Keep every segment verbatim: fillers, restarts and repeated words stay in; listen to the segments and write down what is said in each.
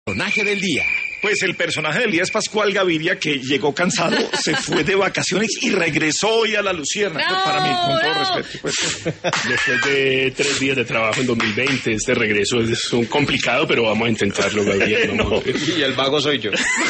Personaje del día. Pues el personaje del día es Pascual Gaviria, que llegó cansado, se fue de vacaciones y regresó hoy a la Lucierna. No, para mí, con todo no. respeto. Pues. Después de tres días de trabajo en dos mil veinte, este regreso es un complicado, pero vamos a intentarlo, Gabriel. No. Y el vago soy yo.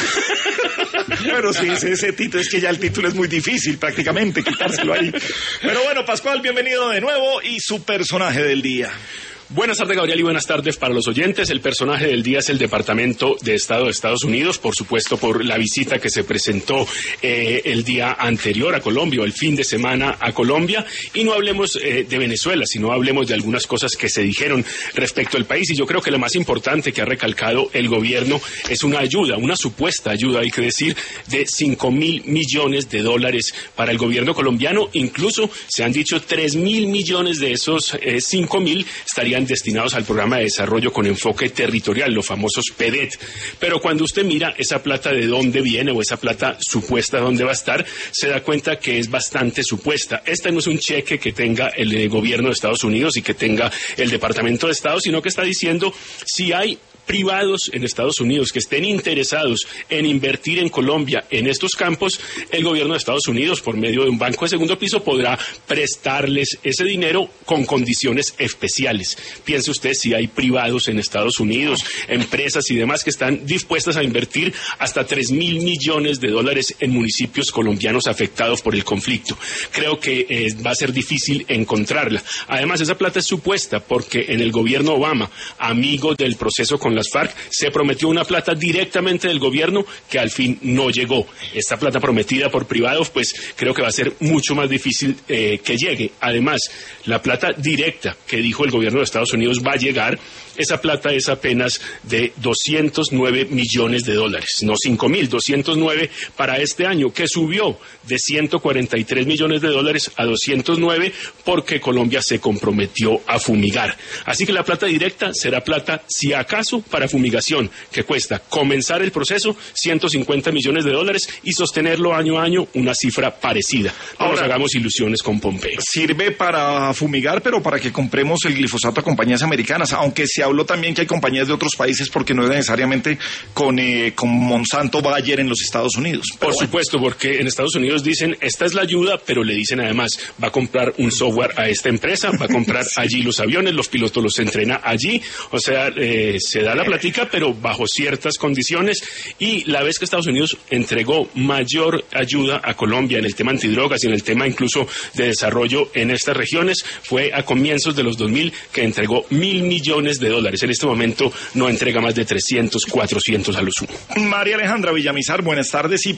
Pero sí, ese, ese título, es que ya el título es muy difícil prácticamente quitárselo ahí. Pero bueno, Pascual, bienvenido de nuevo y su personaje del día. Buenas tardes, Gabriel, y buenas tardes para los oyentes. El personaje del día es el Departamento de Estado de Estados Unidos, por supuesto por la visita que se presentó eh, el día anterior a Colombia, o el fin de semana a Colombia. Y no hablemos eh, de Venezuela, sino hablemos de algunas cosas que se dijeron respecto al país. Y yo creo que lo más importante que ha recalcado el gobierno es una ayuda, una supuesta ayuda, hay que decir, de cinco mil millones de dólares para el gobierno colombiano. Incluso se han dicho tres mil millones de esos eh, cinco mil estarían destinados al programa de desarrollo con enfoque territorial, los famosos P D E T. Pero cuando usted mira esa plata de dónde viene o esa plata supuesta dónde va a estar, se da cuenta que es bastante supuesta. Este no es un cheque que tenga el eh, gobierno de Estados Unidos y que tenga el Departamento de Estado, sino que está diciendo si hay privados en Estados Unidos que estén interesados en invertir en Colombia en estos campos, el gobierno de Estados Unidos, por medio de un banco de segundo piso, podrá prestarles ese dinero con condiciones especiales. Piense usted si hay privados en Estados Unidos, empresas y demás que están dispuestas a invertir hasta tres mil millones de dólares en municipios colombianos afectados por el conflicto. Creo que eh, va a ser difícil encontrarla. Además, esa plata es supuesta porque en el gobierno Obama, amigo del proceso con las FARC, se prometió una plata directamente del gobierno que al fin no llegó. Esta plata prometida por privados, pues creo que va a ser mucho más difícil eh, que llegue. Además, la plata directa que dijo el gobierno de Estados Unidos va a llegar, esa plata es apenas de doscientos nueve millones de dólares, no cinco mil, doscientos nueve para este año, que subió de ciento cuarenta y tres millones de dólares a doscientos nueve porque Colombia se comprometió a fumigar. Así que la plata directa será plata, si acaso, para fumigación, que cuesta comenzar el proceso ciento cincuenta millones de dólares y sostenerlo año a año una cifra parecida. No nos hagamos ilusiones con Pompeo. Sirve para fumigar, pero para que compremos el glifosato a compañías americanas, aunque se habló también que hay compañías de otros países, porque no es necesariamente con, eh, con Monsanto Bayer en los Estados Unidos. Pero Por bueno. supuesto, porque en Estados Unidos dicen, esta es la ayuda, pero le dicen además, va a comprar un software a esta empresa, va a comprar allí los aviones, los pilotos los entrena allí, o sea, eh, se da la platica, pero bajo ciertas condiciones. Y la vez que Estados Unidos entregó mayor ayuda a Colombia en el tema antidrogas y en el tema incluso de desarrollo en estas regiones, fue a comienzos de los dos mil, que entregó mil millones de dólares. En este momento no entrega más de trescientos, cuatrocientos a lo sumo. María Alejandra Villamizar, buenas tardes. Y